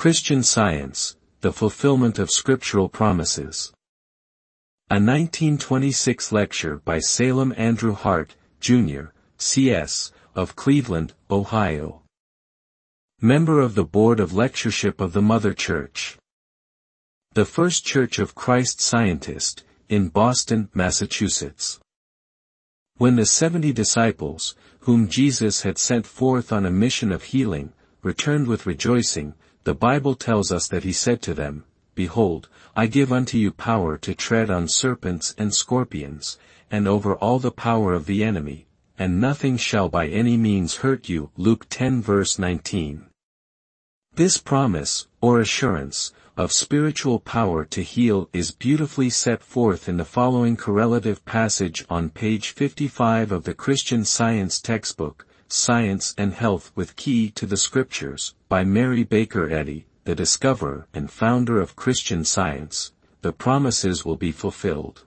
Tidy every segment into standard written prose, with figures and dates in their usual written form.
Christian Science, the Fulfillment of Scriptural Promises. A 1926 lecture by Salem Andrew Hart, Jr., C.S., of Cleveland, Ohio. Member of the Board of Lectureship of the Mother Church. The First Church of Christ Scientist, in Boston, Massachusetts. When the 70 disciples, whom Jesus had sent forth on a mission of healing, returned with rejoicing, the Bible tells us that he said to them, "Behold, I give unto you power to tread on serpents and scorpions, and over all the power of the enemy, and nothing shall by any means hurt you." Luke 10 verse 19. This promise, or assurance, of spiritual power to heal is beautifully set forth in the following correlative passage on page 55 of the Christian Science textbook, Science and Health with Key to the Scriptures, by Mary Baker Eddy, the discoverer and founder of Christian Science. The promises will be fulfilled.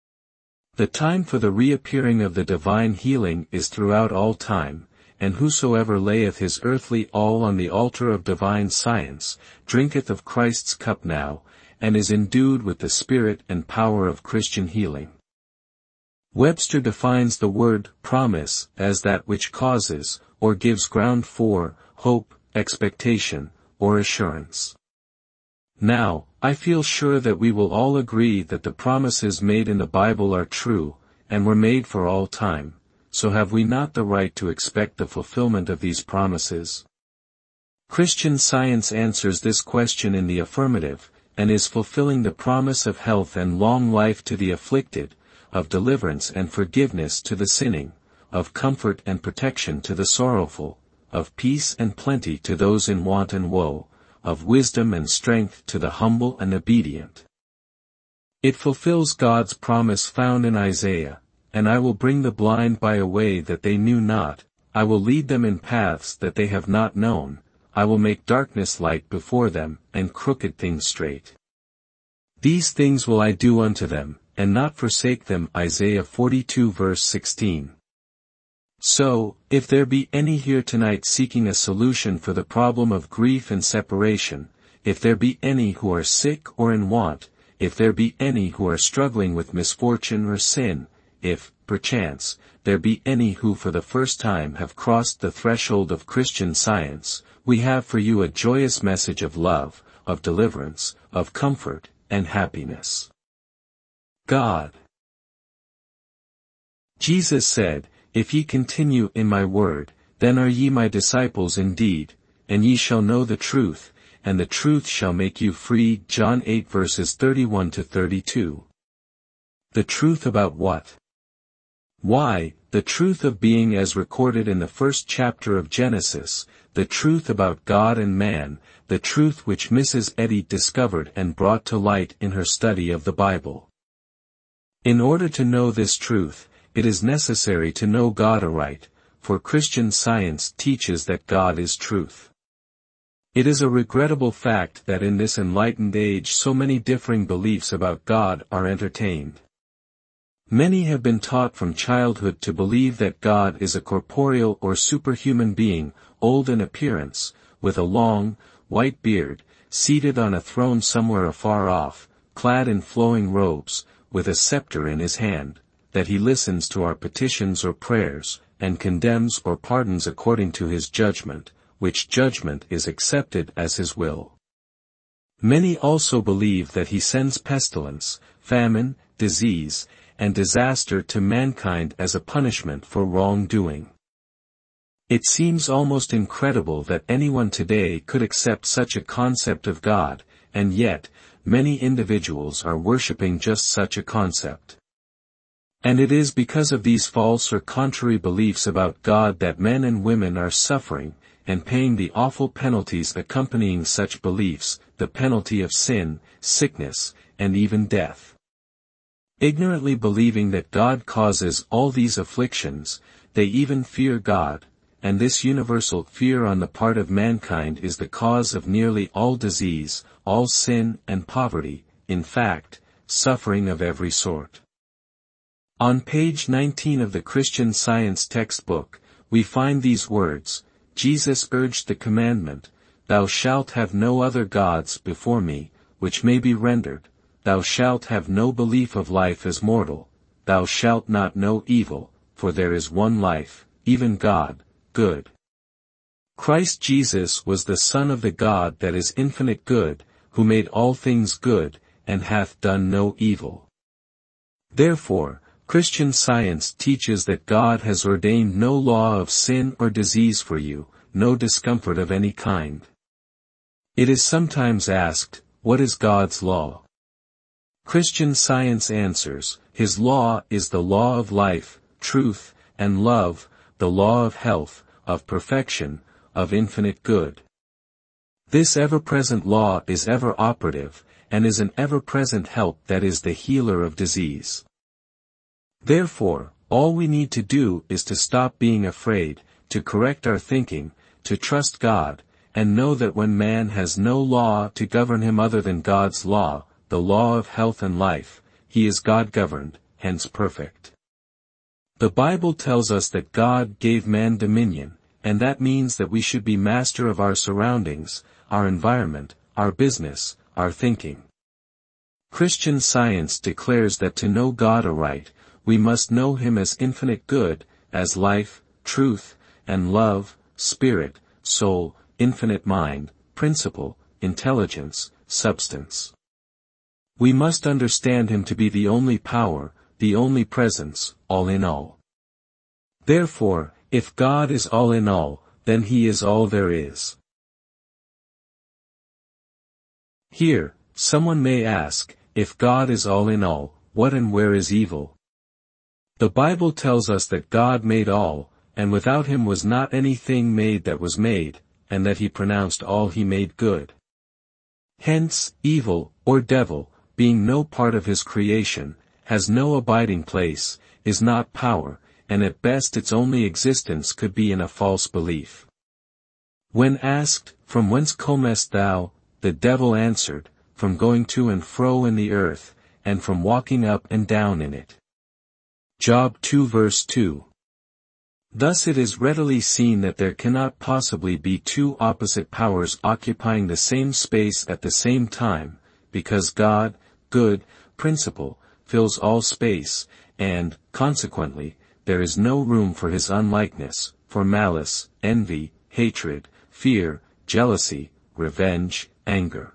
The time for the reappearing of the divine healing is throughout all time, and whosoever layeth his earthly all on the altar of divine science, drinketh of Christ's cup now, and is endued with the spirit and power of Christian healing. Webster defines the word promise as that which causes, or gives ground for, hope, expectation, or assurance. Now, I feel sure that we will all agree that the promises made in the Bible are true, and were made for all time, so have we not the right to expect the fulfillment of these promises? Christian Science answers this question in the affirmative, and is fulfilling the promise of health and long life to the afflicted, of deliverance and forgiveness to the sinning, of comfort and protection to the sorrowful, of peace and plenty to those in want and woe, of wisdom and strength to the humble and obedient. It fulfills God's promise found in Isaiah, "And I will bring the blind by a way that they knew not, I will lead them in paths that they have not known, I will make darkness light before them, and crooked things straight. These things will I do unto them, and not forsake them." Isaiah 42 verse 16. So, if there be any here tonight seeking a solution for the problem of grief and separation, if there be any who are sick or in want, if there be any who are struggling with misfortune or sin, if, perchance, there be any who for the first time have crossed the threshold of Christian Science, we have for you a joyous message of love, of deliverance, of comfort, and happiness. God. Jesus said, "If ye continue in my word, then are ye my disciples indeed, and ye shall know the truth, and the truth shall make you free." John 8 verses 31 to 32. The truth about what? Why, the truth of being as recorded in the first chapter of Genesis, the truth about God and man, the truth which Mrs. Eddy discovered and brought to light in her study of the Bible. In order to know this truth, it is necessary to know God aright, for Christian Science teaches that God is truth. It is a regrettable fact that in this enlightened age so many differing beliefs about God are entertained. Many have been taught from childhood to believe that God is a corporeal or superhuman being, old in appearance, with a long, white beard, seated on a throne somewhere afar off, clad in flowing robes, with a scepter in his hand, that he listens to our petitions or prayers, and condemns or pardons according to his judgment, which judgment is accepted as his will. Many also believe that he sends pestilence, famine, disease, and disaster to mankind as a punishment for wrongdoing. It seems almost incredible that anyone today could accept such a concept of God, and yet, many individuals are worshipping just such a concept. And it is because of these false or contrary beliefs about God that men and women are suffering, and paying the awful penalties accompanying such beliefs, the penalty of sin, sickness, and even death. Ignorantly believing that God causes all these afflictions, they even fear God, and this universal fear on the part of mankind is the cause of nearly all disease, all sin and poverty, in fact, suffering of every sort. On page 19 of the Christian Science textbook, we find these words: Jesus urged the commandment, Thou shalt have no other gods before me, which may be rendered, Thou shalt have no belief of life as mortal, thou shalt not know evil, for there is one life, even God, good. Christ Jesus was the Son of the God that is infinite good, who made all things good, and hath done no evil. Therefore, Christian Science teaches that God has ordained no law of sin or disease for you, no discomfort of any kind. It is sometimes asked, what is God's law? Christian Science answers, His law is the law of life, truth, and love, the law of health, of perfection, of infinite good. This ever-present law is ever operative, and is an ever-present help that is the healer of disease. Therefore, all we need to do is to stop being afraid, to correct our thinking, to trust God, and know that when man has no law to govern him other than God's law, the law of health and life, he is God-governed, hence perfect. The Bible tells us that God gave man dominion, and that means that we should be master of our surroundings, our environment, our business, our thinking. Christian Science declares that to know God aright, we must know Him as infinite good, as life, truth, and love, spirit, soul, infinite mind, principle, intelligence, substance. We must understand Him to be the only power, the only presence, all in all. Therefore, if God is all in all, then He is all there is. Here, someone may ask, if God is all in all, what and where is evil? The Bible tells us that God made all, and without Him was not anything made that was made, and that He pronounced all He made good. Hence, evil, or devil, being no part of His creation, has no abiding place, is not power, and at best its only existence could be in a false belief. When asked, From whence comest thou? The devil answered, From going to and fro in the earth, and from walking up and down in it. Job 2 verse 2. Thus it is readily seen that there cannot possibly be two opposite powers occupying the same space at the same time, because God, good, principle, fills all space, and, consequently, there is no room for His unlikeness, for malice, envy, hatred, fear, jealousy, revenge, anger.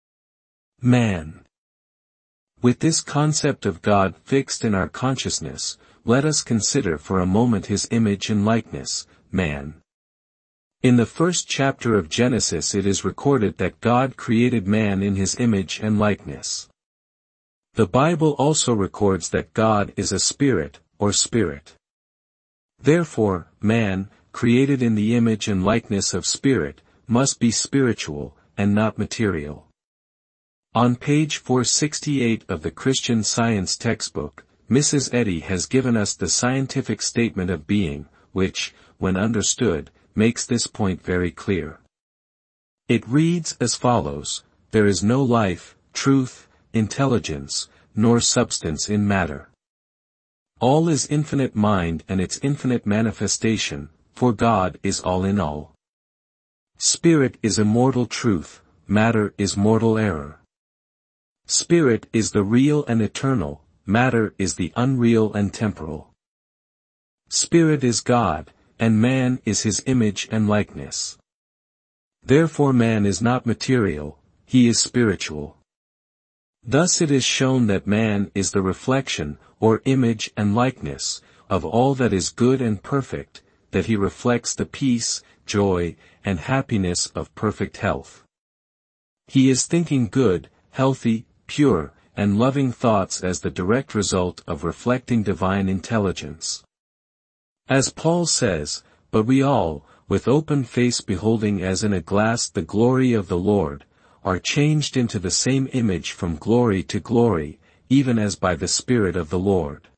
Man. With this concept of God fixed in our consciousness, let us consider for a moment His image and likeness, man. In the first chapter of Genesis it is recorded that God created man in His image and likeness. The Bible also records that God is a spirit, or spirit. Therefore, man, created in the image and likeness of spirit, must be spiritual, and not material. On page 468 of the Christian Science textbook, Mrs. Eddy has given us the scientific statement of being, which, when understood, makes this point very clear. It reads as follows, There is no life, truth, intelligence, nor substance in matter. All is infinite mind and its infinite manifestation, for God is all in all. Spirit is immortal truth, matter is mortal error. Spirit is the real and eternal, matter is the unreal and temporal. Spirit is God, and man is His image and likeness. Therefore man is not material, he is spiritual. Thus it is shown that man is the reflection, or image and likeness, of all that is good and perfect, that he reflects the peace, joy, and happiness of perfect health. He is thinking good, healthy, pure, and loving thoughts as the direct result of reflecting divine intelligence. As Paul says, But we all, with open face beholding as in a glass the glory of the Lord, are changed into the same image from glory to glory, even as by the Spirit of the Lord.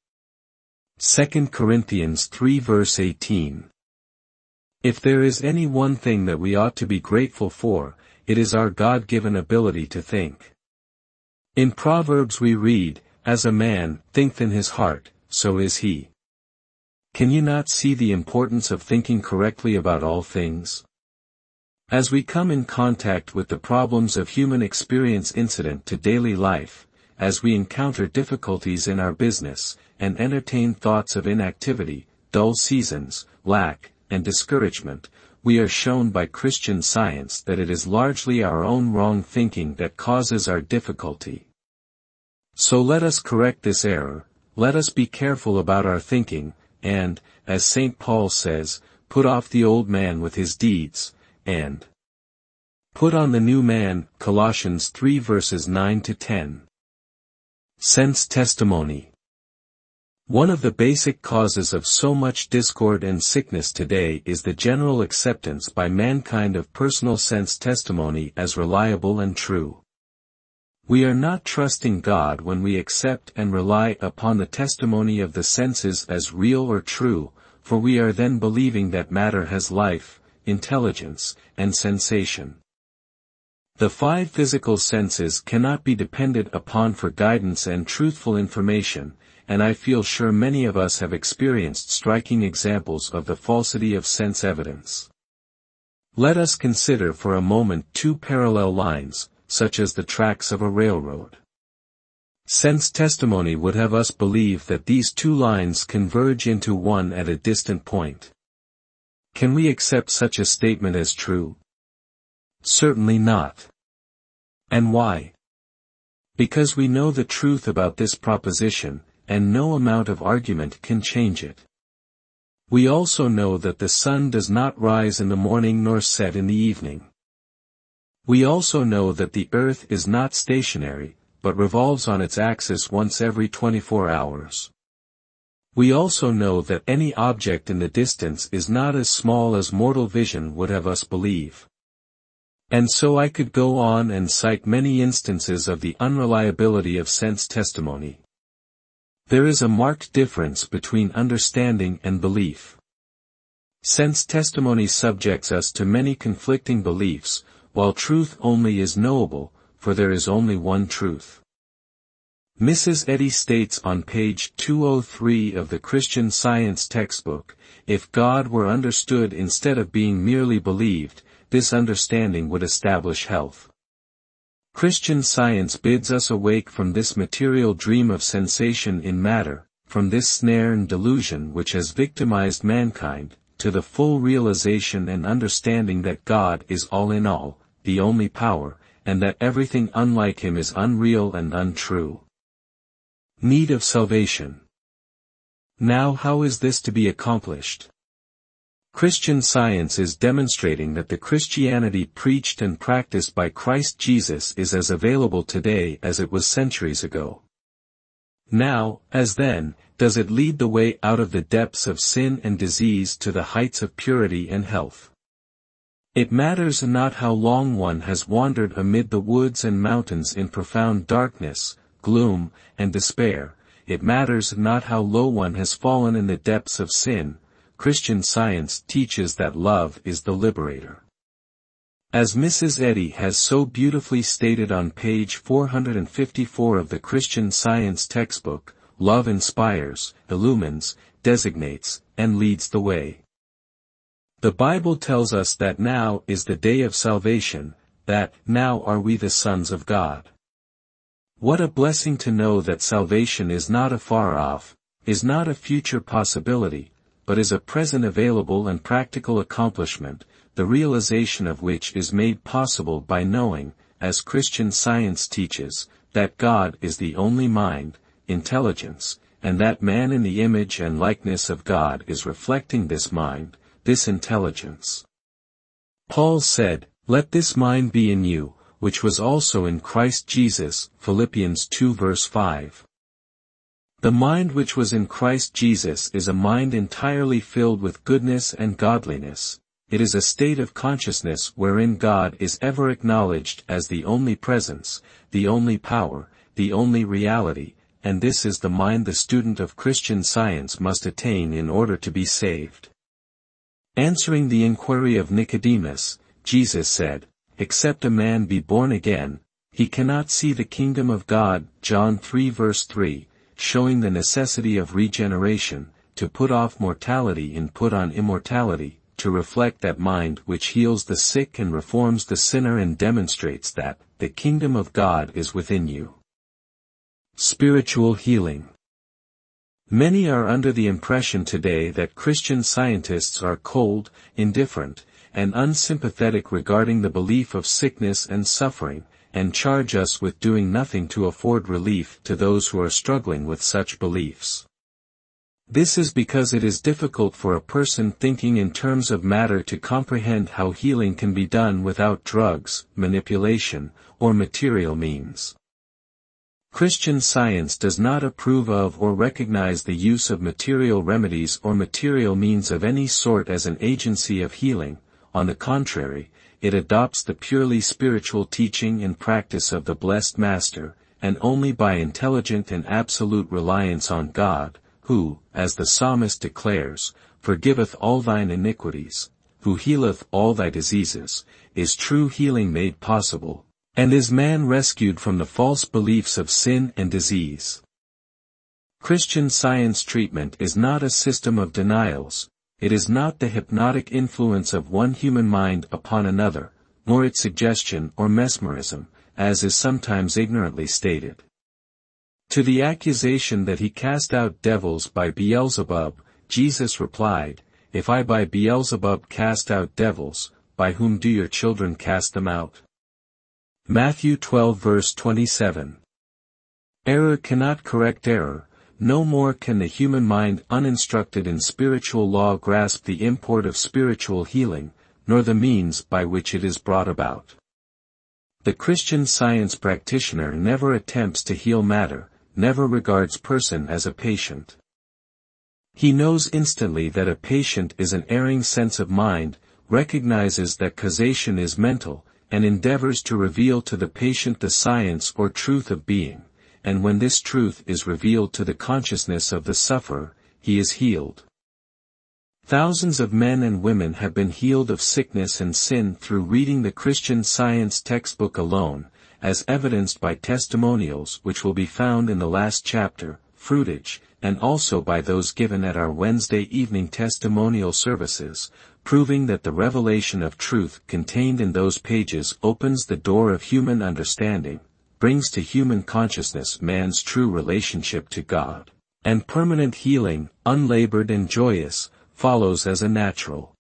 2 Corinthians 3 verse 18. If there is any one thing that we ought to be grateful for, it is our God-given ability to think. In Proverbs we read, As a man thinketh in his heart, so is he. Can you not see the importance of thinking correctly about all things? As we come in contact with the problems of human experience incident to daily life, as we encounter difficulties in our business, and entertain thoughts of inactivity, dull seasons, lack, and discouragement, we are shown by Christian Science that it is largely our own wrong thinking that causes our difficulty. So let us correct this error, let us be careful about our thinking, and, as St. Paul says, put off the old man with his deeds, and put on the new man, Colossians 3 verses 9 to 10. Sense testimony. One of the basic causes of so much discord and sickness today is the general acceptance by mankind of personal sense testimony as reliable and true. We are not trusting God when we accept and rely upon the testimony of the senses as real or true, for we are then believing that matter has life, intelligence, and sensation. The five physical senses cannot be depended upon for guidance and truthful information, and I feel sure many of us have experienced striking examples of the falsity of sense evidence. Let us consider for a moment two parallel lines, such as the tracks of a railroad. Sense testimony would have us believe that these two lines converge into one at a distant point. Can we accept such a statement as true? Certainly not. And why? Because we know the truth about this proposition, and no amount of argument can change it. We also know that the sun does not rise in the morning nor set in the evening. We also know that the earth is not stationary, but revolves on its axis once every 24 hours. We also know that any object in the distance is not as small as mortal vision would have us believe. And so I could go on and cite many instances of the unreliability of sense testimony. There is a marked difference between understanding and belief. Sense testimony subjects us to many conflicting beliefs, while truth only is knowable, for there is only one truth. Mrs. Eddy states on page 203 of the Christian Science textbook, if God were understood instead of being merely believed, this understanding would establish health. Christian Science bids us awake from this material dream of sensation in matter, from this snare and delusion which has victimized mankind, to the full realization and understanding that God is all in all, the only power, and that everything unlike him is unreal and untrue. Need of salvation. Now how is this to be accomplished? Christian Science is demonstrating that the Christianity preached and practiced by Christ Jesus is as available today as it was centuries ago. Now, as then, does it lead the way out of the depths of sin and disease to the heights of purity and health. It matters not how long one has wandered amid the woods and mountains in profound darkness, gloom, and despair, it matters not how low one has fallen in the depths of sin, Christian Science teaches that love is the liberator. As Mrs. Eddy has so beautifully stated on page 454 of the Christian Science textbook, love inspires, illumines, designates, and leads the way. The Bible tells us that now is the day of salvation, that now are we the sons of God. What a blessing to know that salvation is not afar off, is not a future possibility, but is a present available and practical accomplishment, the realization of which is made possible by knowing, as Christian Science teaches, that God is the only mind, intelligence, and that man in the image and likeness of God is reflecting this mind, this intelligence. Paul said, "Let this mind be in you, which was also in Christ Jesus," Philippians 2 verse 5. The mind which was in Christ Jesus is a mind entirely filled with goodness and godliness. It is a state of consciousness wherein God is ever acknowledged as the only presence, the only power, the only reality, and this is the mind the student of Christian Science must attain in order to be saved. Answering the inquiry of Nicodemus, Jesus said, "Except a man be born again, he cannot see the kingdom of God," John 3 verse 3, showing the necessity of regeneration, to put off mortality and put on immortality, to reflect that mind which heals the sick and reforms the sinner and demonstrates that the kingdom of God is within you. Spiritual healing. Many are under the impression today that Christian Scientists are cold, indifferent, and unsympathetic regarding the belief of sickness and suffering, and charge us with doing nothing to afford relief to those who are struggling with such beliefs. This is because it is difficult for a person thinking in terms of matter to comprehend how healing can be done without drugs, manipulation, or material means. Christian Science does not approve of or recognize the use of material remedies or material means of any sort as an agency of healing. On the contrary, it adopts the purely spiritual teaching and practice of the blessed Master, and only by intelligent and absolute reliance on God, who, as the psalmist declares, forgiveth all thine iniquities, who healeth all thy diseases, is true healing made possible, and is man rescued from the false beliefs of sin and disease. Christian Science treatment is not a system of denials, it is not the hypnotic influence of one human mind upon another, nor its suggestion or mesmerism, as is sometimes ignorantly stated. To the accusation that he cast out devils by Beelzebub, Jesus replied, "If I by Beelzebub cast out devils, by whom do your children cast them out?" Matthew 12 verse 27. Error cannot correct error, no more can the human mind uninstructed in spiritual law grasp the import of spiritual healing, nor the means by which it is brought about. The Christian Science practitioner never attempts to heal matter, never regards person as a patient. He knows instantly that a patient is an erring sense of mind, recognizes that causation is mental, and endeavors to reveal to the patient the science or truth of being, and when this truth is revealed to the consciousness of the sufferer, he is healed. Thousands of men and women have been healed of sickness and sin through reading the Christian Science textbook alone, as evidenced by testimonials which will be found in the last chapter, Fruitage, and also by those given at our Wednesday evening testimonial services, proving that the revelation of truth contained in those pages opens the door of human understanding, brings to human consciousness man's true relationship to God, and permanent healing, unlabored and joyous, follows as a natural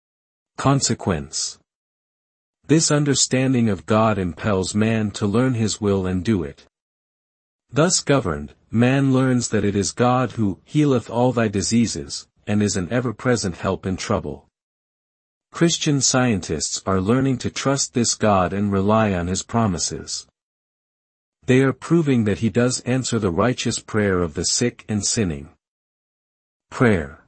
consequence. This understanding of God impels man to learn his will and do it. Thus governed, man learns that it is God who healeth all thy diseases, and is an ever-present help in trouble. Christian Scientists are learning to trust this God and rely on his promises. They are proving that he does answer the righteous prayer of the sick and sinning. Prayer.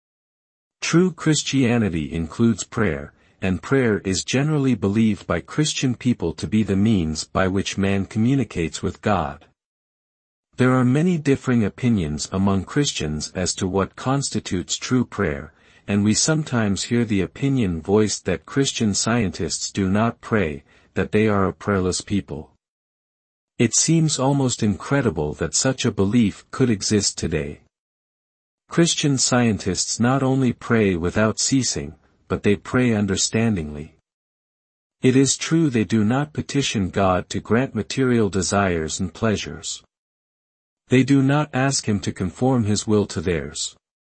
True Christianity includes prayer, and prayer is generally believed by Christian people to be the means by which man communicates with God. There are many differing opinions among Christians as to what constitutes true prayer, and we sometimes hear the opinion voiced that Christian Scientists do not pray, that they are a prayerless people. It seems almost incredible that such a belief could exist today. Christian Scientists not only pray without ceasing, but they pray understandingly. It is true they do not petition God to grant material desires and pleasures. They do not ask him to conform his will to theirs.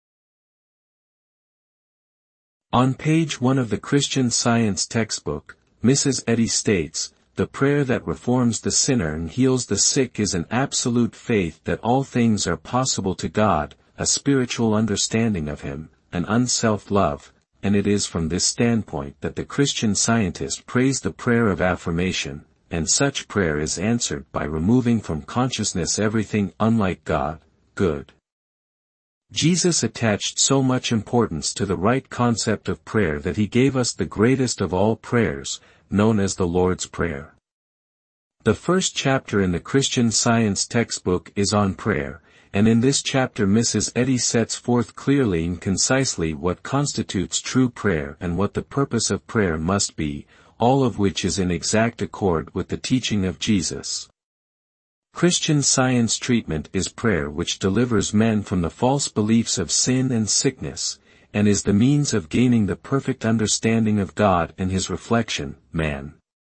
On page 1 of the Christian Science textbook, Mrs. Eddy states, "The prayer that reforms the sinner and heals the sick is an absolute faith that all things are possible to God, a spiritual understanding of him, an unself-love, and it is from this standpoint that the Christian Scientist prays the prayer of affirmation, and such prayer is answered by removing from consciousness everything unlike God, good." Jesus attached so much importance to the right concept of prayer that he gave us the greatest of all prayers, known as the Lord's Prayer. The first chapter in the Christian Science textbook is on prayer, and in this chapter Mrs. Eddy sets forth clearly and concisely what constitutes true prayer and what the purpose of prayer must be, all of which is in exact accord with the teaching of Jesus. Christian Science treatment is prayer which delivers men from the false beliefs of sin and sickness, and is the means of gaining the perfect understanding of God and his reflection, man.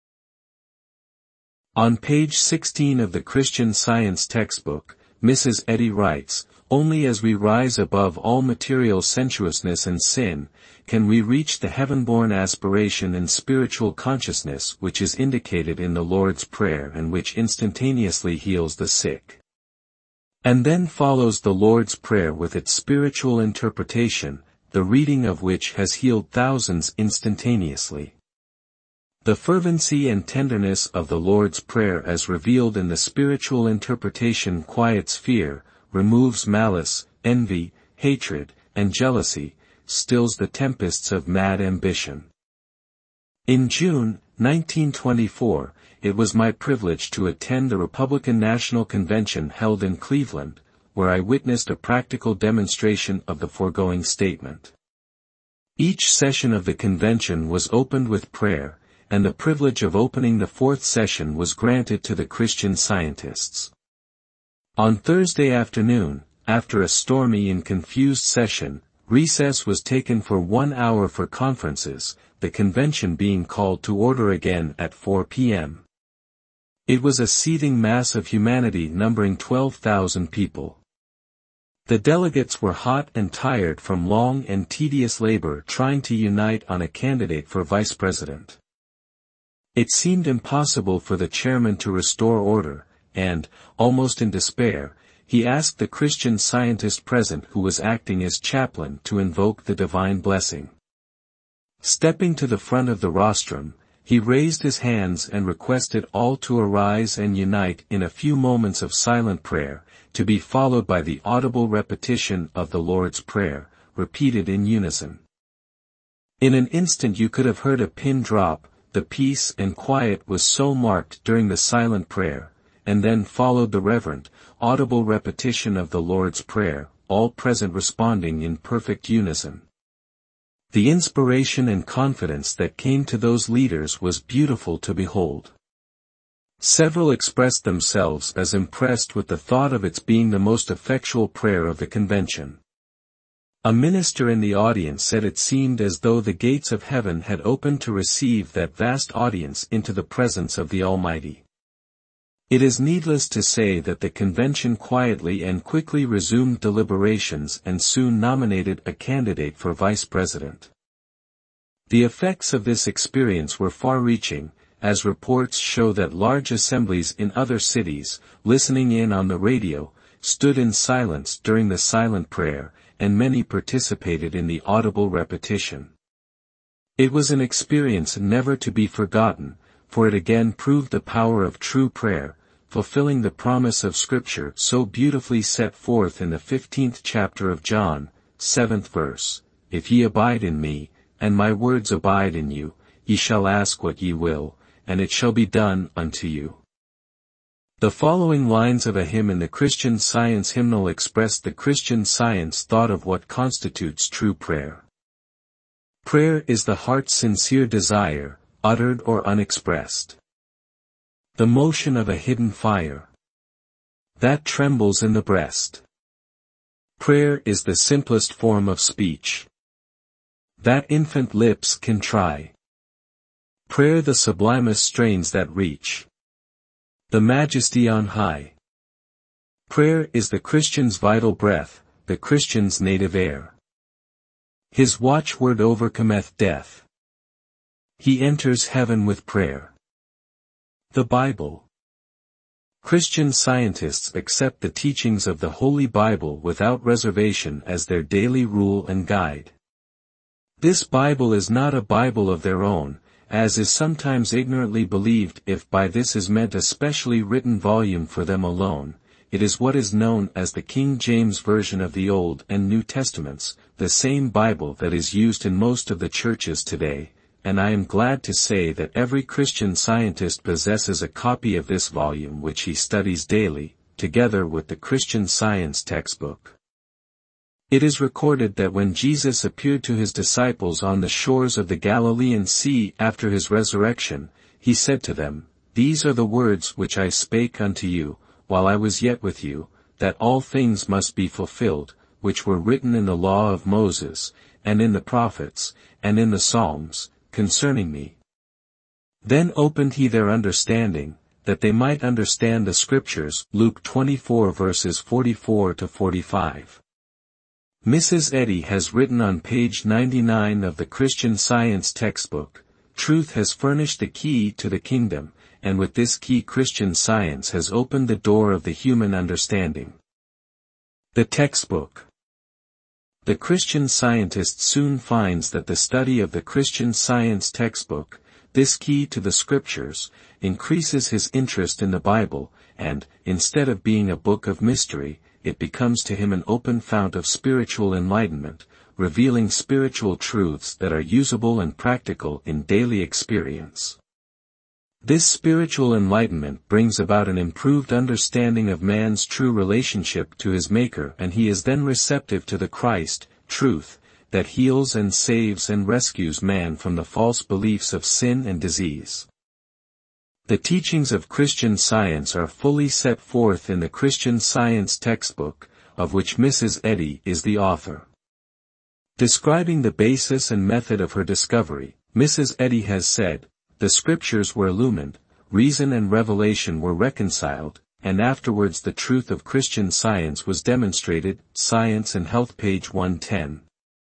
On page 16 of the Christian Science textbook, Mrs. Eddy writes, "Only as we rise above all material sensuousness and sin, can we reach the heaven-born aspiration and spiritual consciousness which is indicated in the Lord's Prayer and which instantaneously heals the sick." And then follows the Lord's Prayer with its spiritual interpretation, the reading of which has healed thousands instantaneously. The fervency and tenderness of the Lord's Prayer as revealed in the spiritual interpretation quiets fear, removes malice, envy, hatred, and jealousy, stills the tempests of mad ambition. In June 1924, it was my privilege to attend the Republican National Convention held in Cleveland, where I witnessed a practical demonstration of the foregoing statement. Each session of the convention was opened with prayer, and the privilege of opening the fourth session was granted to the Christian Scientists. On Thursday afternoon, after a stormy and confused session, recess was taken for 1 hour for conferences, the convention being called to order again at 4 p.m. It was a seething mass of humanity numbering 12,000 people. The delegates were hot and tired from long and tedious labor trying to unite on a candidate for vice president. It seemed impossible for the chairman to restore order, and, almost in despair, he asked the Christian Scientist present who was acting as chaplain to invoke the divine blessing. Stepping to the front of the rostrum, he raised his hands and requested all to arise and unite in a few moments of silent prayer, to be followed by the audible repetition of the Lord's Prayer, repeated in unison. In an instant you could have heard a pin drop. The peace and quiet was so marked during the silent prayer, and then followed the reverent, audible repetition of the Lord's Prayer, all present responding in perfect unison. The inspiration and confidence that came to those leaders was beautiful to behold. Several expressed themselves as impressed with the thought of its being the most effectual prayer of the convention. A minister in the audience said it seemed as though the gates of heaven had opened to receive that vast audience into the presence of the Almighty. It is needless to say that the convention quietly and quickly resumed deliberations and soon nominated a candidate for vice president. The effects of this experience were far-reaching, as reports show that large assemblies in other cities, listening in on the radio, stood in silence during the silent prayer, and many participated in the audible repetition. It was an experience never to be forgotten, for it again proved the power of true prayer, fulfilling the promise of Scripture so beautifully set forth in the 15th chapter of John, 7th verse, "If ye abide in me, and my words abide in you, ye shall ask what ye will, and it shall be done unto you." The following lines of a hymn in the Christian Science hymnal express the Christian Science thought of what constitutes true prayer. Prayer is the heart's sincere desire, uttered or unexpressed. The motion of a hidden fire that trembles in the breast. Prayer is the simplest form of speech that infant lips can try. Prayer the sublimest strains that reach the Majesty on high. Prayer is the Christian's vital breath, the Christian's native air. His watchword overcometh death. He enters heaven with prayer. The Bible. Christian Scientists accept the teachings of the Holy Bible without reservation as their daily rule and guide. This Bible is not a Bible of their own, as is sometimes ignorantly believed. If by this is meant a specially written volume for them alone, it is what is known as the King James Version of the Old and New Testaments, the same Bible that is used in most of the churches today, and I am glad to say that every Christian Scientist possesses a copy of this volume which he studies daily, together with the Christian Science textbook. It is recorded that when Jesus appeared to his disciples on the shores of the Galilean Sea after his resurrection, he said to them, "These are the words which I spake unto you, while I was yet with you, that all things must be fulfilled, which were written in the law of Moses, and in the prophets, and in the Psalms, concerning me. Then opened he their understanding, that they might understand the Scriptures. Luke 24 verses 44 to 45. Mrs. Eddy has written on page 99 of the Christian Science textbook, "Truth has furnished the key to the kingdom, and with this key Christian Science has opened the door of the human understanding." The textbook. The Christian Scientist soon finds that the study of the Christian Science textbook, this key to the Scriptures, increases his interest in the Bible, and, instead of being a book of mystery, it becomes to him an open fount of spiritual enlightenment, revealing spiritual truths that are usable and practical in daily experience. This spiritual enlightenment brings about an improved understanding of man's true relationship to his Maker, and he is then receptive to the Christ, truth, that heals and saves and rescues man from the false beliefs of sin and disease. The teachings of Christian Science are fully set forth in the Christian Science textbook, of which Mrs. Eddy is the author. Describing the basis and method of her discovery, Mrs. Eddy has said, "The Scriptures were illumined, reason and revelation were reconciled, and afterwards the truth of Christian Science was demonstrated." Science and Health, page 110.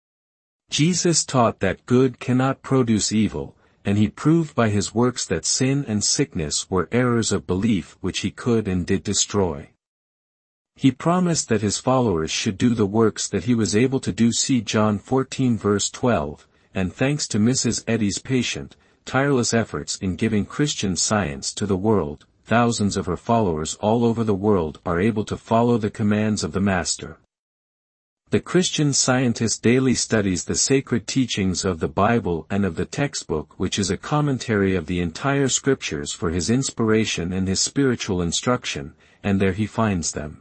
Jesus taught that good cannot produce evil, and he proved by his works that sin and sickness were errors of belief which he could and did destroy. He promised that his followers should do the works that he was able to do. See John 14 verse 12, and thanks to Mrs. Eddy's patient, tireless efforts in giving Christian Science to the world, thousands of her followers all over the world are able to follow the commands of the Master. The Christian Scientist daily studies the sacred teachings of the Bible and of the textbook, which is a commentary of the entire Scriptures for his inspiration and his spiritual instruction, and there he finds them.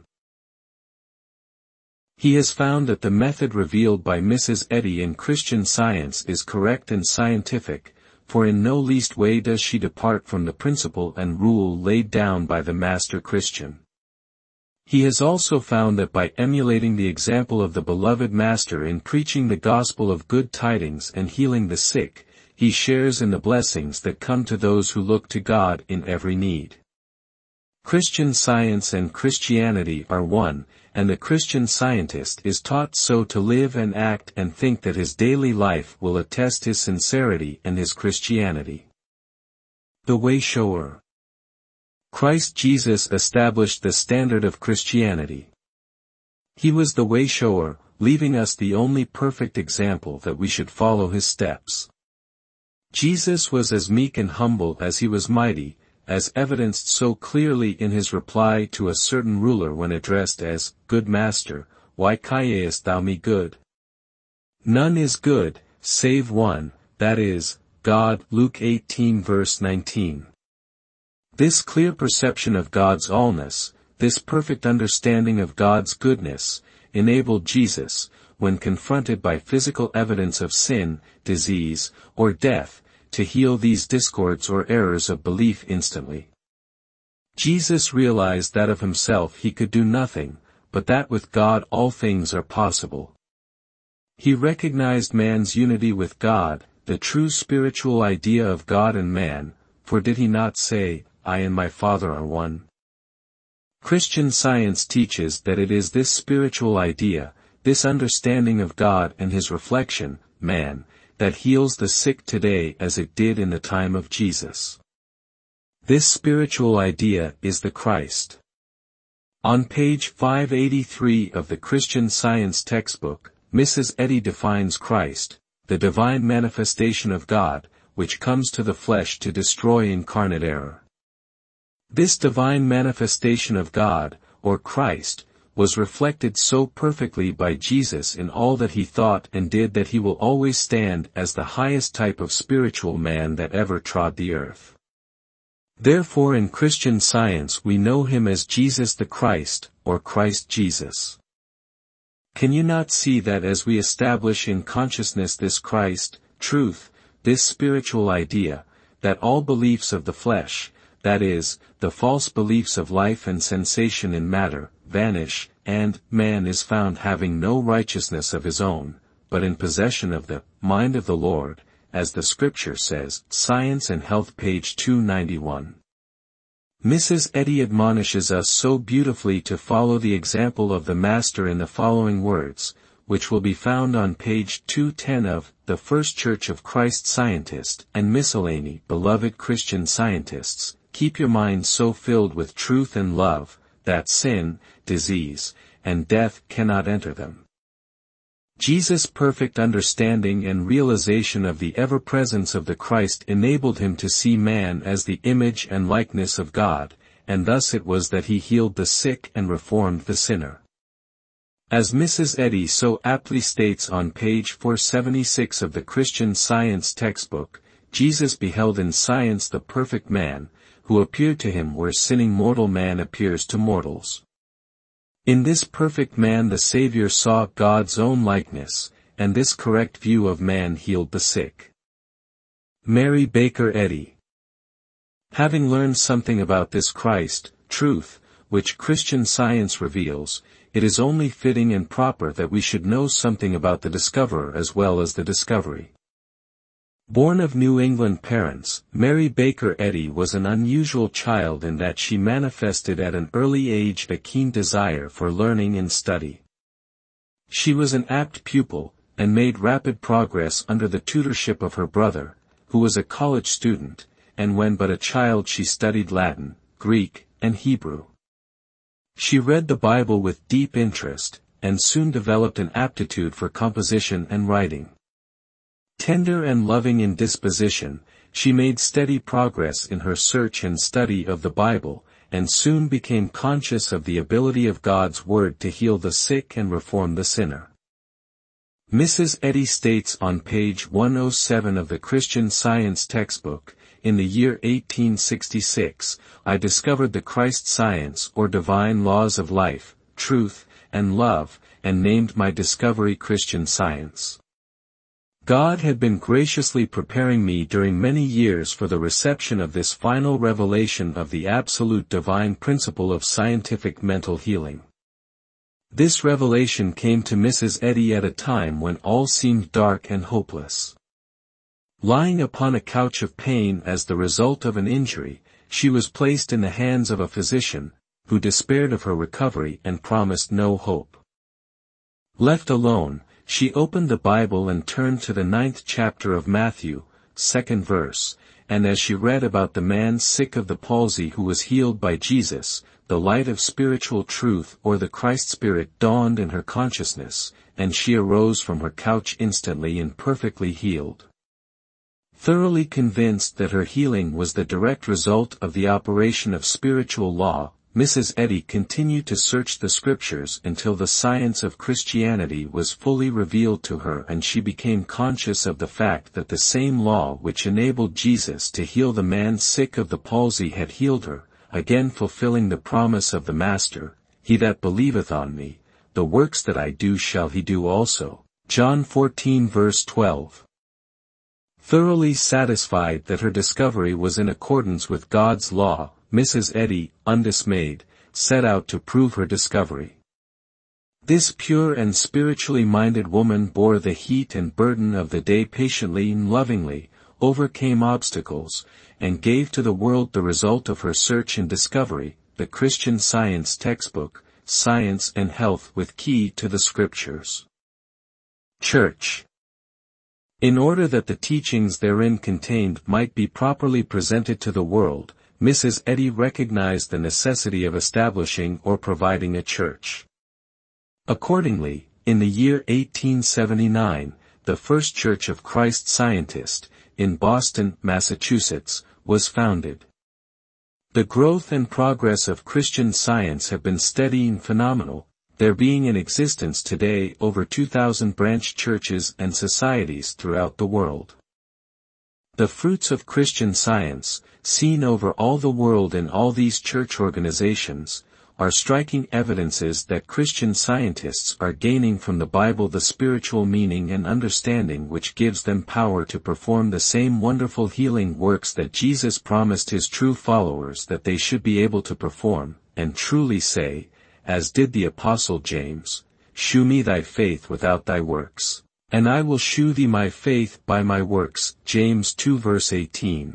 He has found that the method revealed by Mrs. Eddy in Christian Science is correct and scientific, for in no least way does she depart from the principle and rule laid down by the Master Christian. He has also found that by emulating the example of the beloved Master in preaching the gospel of good tidings and healing the sick, he shares in the blessings that come to those who look to God in every need. Christian Science and Christianity are one, and the Christian Scientist is taught so to live and act and think that his daily life will attest his sincerity and his Christianity. The Way Shower. Christ Jesus established the standard of Christianity. He was the way shower, leaving us the only perfect example that we should follow his steps. Jesus was as meek and humble as he was mighty, as evidenced so clearly in his reply to a certain ruler when addressed as, "Good Master, why callest thou me good? None is good, save one, that is, God." Luke 18 verse 19. This clear perception of God's allness, this perfect understanding of God's goodness, enabled Jesus, when confronted by physical evidence of sin, disease, or death, to heal these discords or errors of belief instantly. Jesus realized that of himself he could do nothing, but that with God all things are possible. He recognized man's unity with God, the true spiritual idea of God and man, for did he not say, "I and my Father are one"? Christian Science teaches that it is this spiritual idea, this understanding of God and his reflection, man, that heals the sick today as it did in the time of Jesus. This spiritual idea is the Christ. On page 583 of the Christian Science textbook, Mrs. Eddy defines Christ, the divine manifestation of God, which comes to the flesh to destroy incarnate error. This divine manifestation of God, or Christ, was reflected so perfectly by Jesus in all that he thought and did that he will always stand as the highest type of spiritual man that ever trod the earth. Therefore in Christian Science we know him as Jesus the Christ, or Christ Jesus. Can you not see that as we establish in consciousness this Christ, truth, this spiritual idea, that all beliefs of the flesh, that is, the false beliefs of life and sensation in matter, vanish, and man is found having no righteousness of his own, but in possession of the mind of the Lord, as the scripture says, Science and Health page 291. Mrs. Eddy admonishes us so beautifully to follow the example of the Master in the following words, which will be found on page 210 of The First Church of Christ Scientist and Miscellany. Beloved Christian Scientists, keep your minds so filled with truth and love, that sin, disease, and death cannot enter them. Jesus' perfect understanding and realization of the ever-presence of the Christ enabled him to see man as the image and likeness of God, and thus it was that he healed the sick and reformed the sinner. As Mrs. Eddy so aptly states on page 476 of the Christian Science textbook, Jesus beheld in science the perfect man, who appeared to him where sinning mortal man appears to mortals. In this perfect man the Savior saw God's own likeness, and this correct view of man healed the sick. Mary Baker Eddy. Having learned something about this Christ, truth, which Christian Science reveals, it is only fitting and proper that we should know something about the discoverer as well as the discovery. Born of New England parents, Mary Baker Eddy was an unusual child in that she manifested at an early age a keen desire for learning and study. She was an apt pupil, and made rapid progress under the tutorship of her brother, who was a college student, and when but a child she studied Latin, Greek, and Hebrew. She read the Bible with deep interest, and soon developed an aptitude for composition and writing. Tender and loving in disposition, she made steady progress in her search and study of the Bible, and soon became conscious of the ability of God's Word to heal the sick and reform the sinner. Mrs. Eddy states on page 107 of the Christian Science textbook, in the year 1866, I discovered the Christ science or divine laws of life, truth, and love, and named my discovery Christian Science. God had been graciously preparing me during many years for the reception of this final revelation of the absolute divine principle of scientific mental healing. This revelation came to Mrs. Eddy at a time when all seemed dark and hopeless. Lying upon a couch of pain as the result of an injury, she was placed in the hands of a physician, who despaired of her recovery and promised no hope. Left alone, she opened the Bible and turned to the 9th chapter of Matthew, 2nd verse, and as she read about the man sick of the palsy who was healed by Jesus, the light of spiritual truth or the Christ Spirit dawned in her consciousness, and she arose from her couch instantly and perfectly healed. Thoroughly convinced that her healing was the direct result of the operation of spiritual law, Mrs. Eddy continued to search the scriptures until the science of Christianity was fully revealed to her and she became conscious of the fact that the same law which enabled Jesus to heal the man sick of the palsy had healed her, again fulfilling the promise of the Master, "He that believeth on me, the works that I do shall he do also." John 14 verse 12. Thoroughly satisfied that her discovery was in accordance with God's law, Mrs. Eddy, undismayed, set out to prove her discovery. This pure and spiritually minded woman bore the heat and burden of the day patiently and lovingly, overcame obstacles, and gave to the world the result of her search and discovery, the Christian Science textbook, Science and Health with Key to the Scriptures. Church. In order that the teachings therein contained might be properly presented to the world, Mrs. Eddy recognized the necessity of establishing or providing a church. Accordingly, in the year 1879, the First Church of Christ Scientist, in Boston, Massachusetts, was founded. The growth and progress of Christian Science have been steady and phenomenal, there being in existence today over 2,000 branch churches and societies throughout the world. The fruits of Christian Science, seen over all the world in all these church organizations, are striking evidences that Christian Scientists are gaining from the Bible the spiritual meaning and understanding which gives them power to perform the same wonderful healing works that Jesus promised his true followers that they should be able to perform, and truly say, as did the Apostle James, "Shew me thy faith without thy works." And I will shew thee my faith by my works, James 2 verse 18.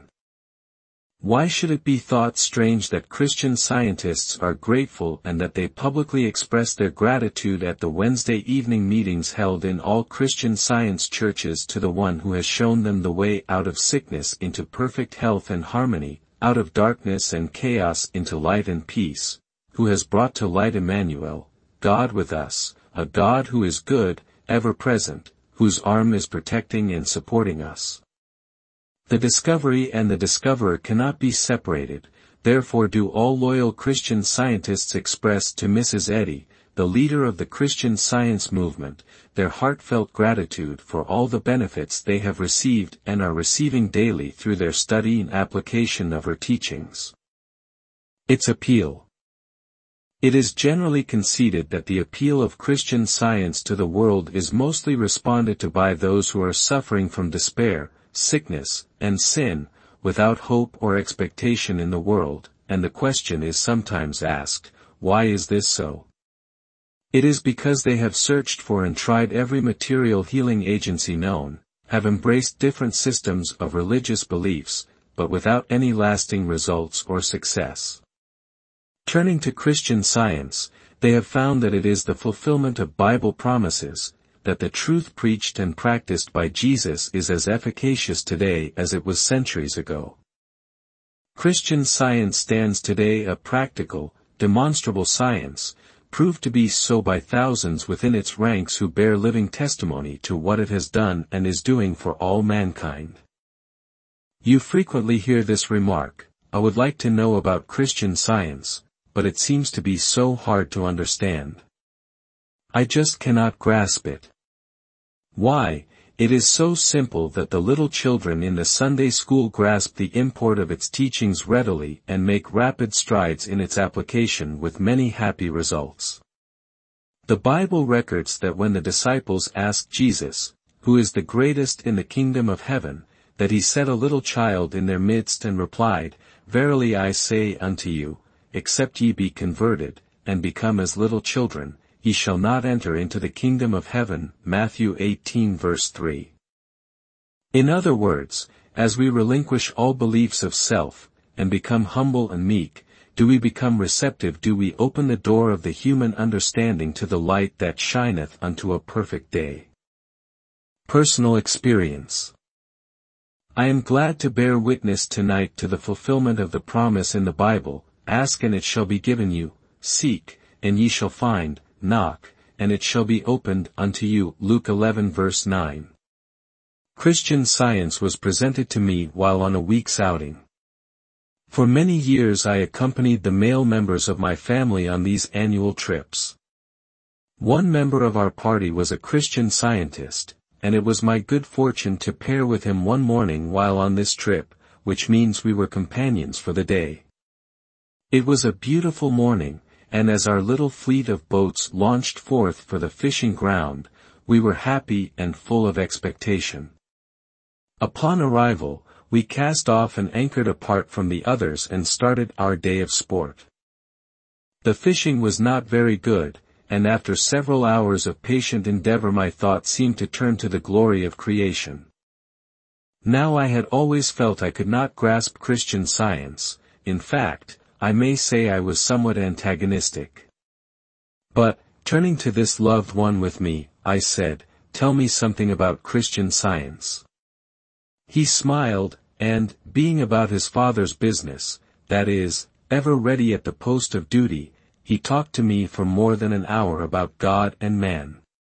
Why should it be thought strange that Christian Scientists are grateful and that they publicly express their gratitude at the Wednesday evening meetings held in all Christian Science churches to the one who has shown them the way out of sickness into perfect health and harmony, out of darkness and chaos into light and peace, who has brought to light Emmanuel, God with us, a God who is good, ever present, whose arm is protecting and supporting us. The discovery and the discoverer cannot be separated, therefore do all loyal Christian Scientists express to Mrs. Eddy, the leader of the Christian Science movement, their heartfelt gratitude for all the benefits they have received and are receiving daily through their study and application of her teachings. Its appeal. It is generally conceded that the appeal of Christian Science to the world is mostly responded to by those who are suffering from despair, sickness, and sin, without hope or expectation in the world, and the question is sometimes asked, why is this so? It is because they have searched for and tried every material healing agency known, have embraced different systems of religious beliefs, but without any lasting results or success. Turning to Christian Science, they have found that it is the fulfillment of Bible promises, that the truth preached and practiced by Jesus is as efficacious today as it was centuries ago. Christian Science stands today a practical, demonstrable science, proved to be so by thousands within its ranks who bear living testimony to what it has done and is doing for all mankind. You frequently hear this remark, I would like to know about Christian Science, but it seems to be so hard to understand. I just cannot grasp it. Why, it is so simple that the little children in the Sunday school grasp the import of its teachings readily and make rapid strides in its application with many happy results. The Bible records that when the disciples asked Jesus, who is the greatest in the kingdom of heaven, that he set a little child in their midst and replied, Verily I say unto you, except ye be converted, and become as little children, ye shall not enter into the kingdom of heaven, Matthew 18 verse 3. In other words, as we relinquish all beliefs of self, and become humble and meek, do we become receptive, do we open the door of the human understanding to the light that shineth unto a perfect day. Personal experience. I am glad to bear witness tonight to the fulfillment of the promise in the Bible, ask and it shall be given you, seek, and ye shall find, knock, and it shall be opened unto you, Luke 11 verse 9. Christian Science was presented to me while on a week's outing. For many years I accompanied the male members of my family on these annual trips. One member of our party was a Christian Scientist, and it was my good fortune to pair with him one morning while on this trip, which means we were companions for the day. It was a beautiful morning, and as our little fleet of boats launched forth for the fishing ground, we were happy and full of expectation. Upon arrival, we cast off and anchored apart from the others and started our day of sport. The fishing was not very good, and after several hours of patient endeavor my thought seemed to turn to the glory of creation. Now I had always felt I could not grasp Christian Science, in fact, I may say I was somewhat antagonistic. But, turning to this loved one with me, I said, tell me something about Christian Science. He smiled, and, being about his father's business, that is, ever ready at the post of duty, he talked to me for more than an hour about God and man.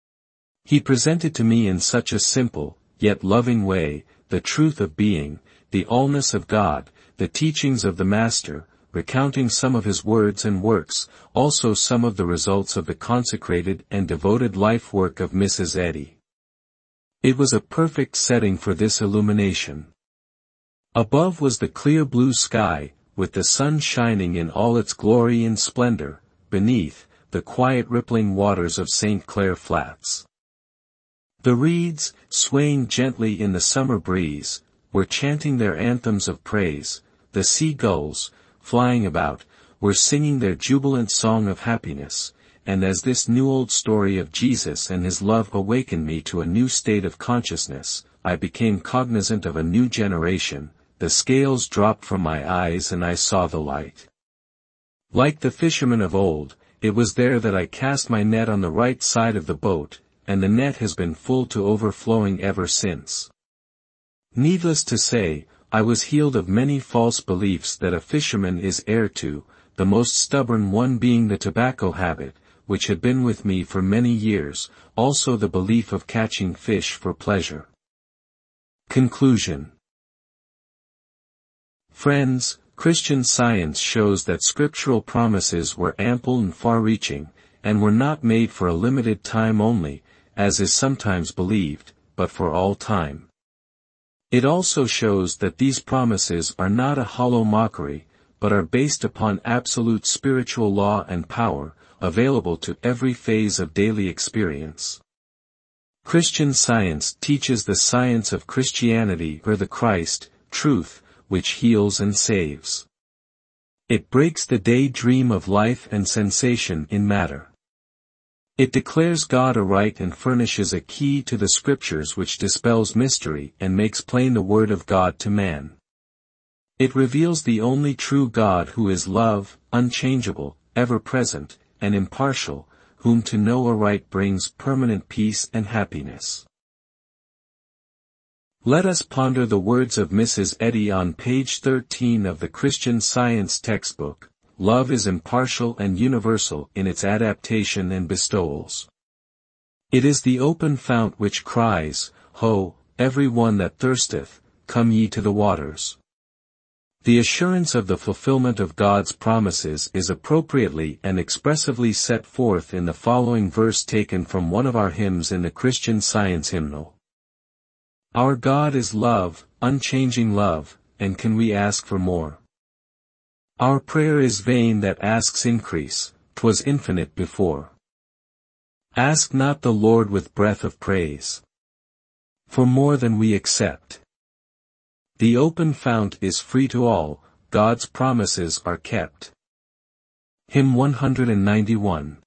He presented to me in such a simple, yet loving way, the truth of being, the allness of God, the teachings of the Master, recounting some of his words and works, also some of the results of the consecrated and devoted life work of Mrs. Eddy. It was a perfect setting for this illumination. Above was the clear blue sky, with the sun shining in all its glory and splendor, beneath, the quiet rippling waters of St. Clair Flats. The reeds, swaying gently in the summer breeze, were chanting their anthems of praise, the sea gulls, flying about, were singing their jubilant song of happiness, and as this new old story of Jesus and his love awakened me to a new state of consciousness, I became cognizant of a new generation, the scales dropped from my eyes and I saw the light. Like the fishermen of old, it was there that I cast my net on the right side of the boat, and the net has been full to overflowing ever since. Needless to say, I was healed of many false beliefs that a fisherman is heir to, the most stubborn one being the tobacco habit, which had been with me for many years, also the belief of catching fish for pleasure. Conclusion. Friends, Christian Science shows that scriptural promises were ample and far-reaching, and were not made for a limited time only, as is sometimes believed, but for all time. It also shows that these promises are not a hollow mockery, but are based upon absolute spiritual law and power, available to every phase of daily experience. Christian Science teaches the science of Christianity or the Christ, truth, which heals and saves. It breaks the daydream of life and sensation in matter. It declares God aright and furnishes a key to the scriptures which dispels mystery and makes plain the word of God to man. It reveals the only true God who is love, unchangeable, ever-present, and impartial, whom to know aright brings permanent peace and happiness. Let us ponder the words of Mrs. Eddy on page 13 of the Christian Science textbook. Love is impartial and universal in its adaptation and bestowals. It is the open fount which cries, Ho, every one that thirsteth, come ye to the waters. The assurance of the fulfillment of God's promises is appropriately and expressively set forth in the following verse taken from one of our hymns in the Christian Science hymnal. Our God is love, unchanging love, and can we ask for more? Our prayer is vain that asks increase, 'twas infinite before. Ask not the Lord with breath of praise, for more than we accept. The open fount is free to all, God's promises are kept. Hymn 191.